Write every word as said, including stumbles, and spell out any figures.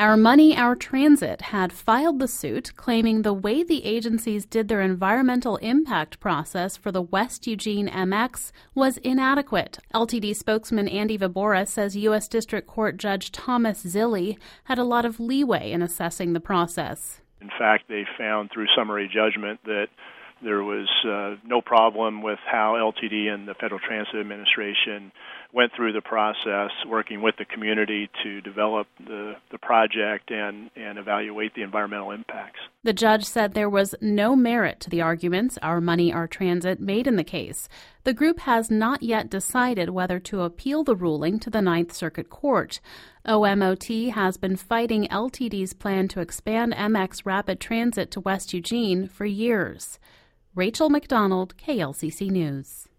Our Money, Our Transit had filed the suit, claiming the way the agencies did their environmental impact process for the West Eugene M X was inadequate. L T D spokesman Andy Vibora says U S District Court Judge Thomas Zilli had a lot of leeway in assessing the process. In fact, they found through summary judgment that there was uh, no problem with how L T D and the Federal Transit Administration went through the process, working with the community to develop the, the project and, and evaluate the environmental impacts. The judge said there was no merit to the arguments Our Money, Our Transit made in the case. The group has not yet decided whether to appeal the ruling to the Ninth Circuit Court. O M O T has been fighting L T D's plan to expand M X rapid transit to West Eugene for years. Rachel McDonald, K L C C News.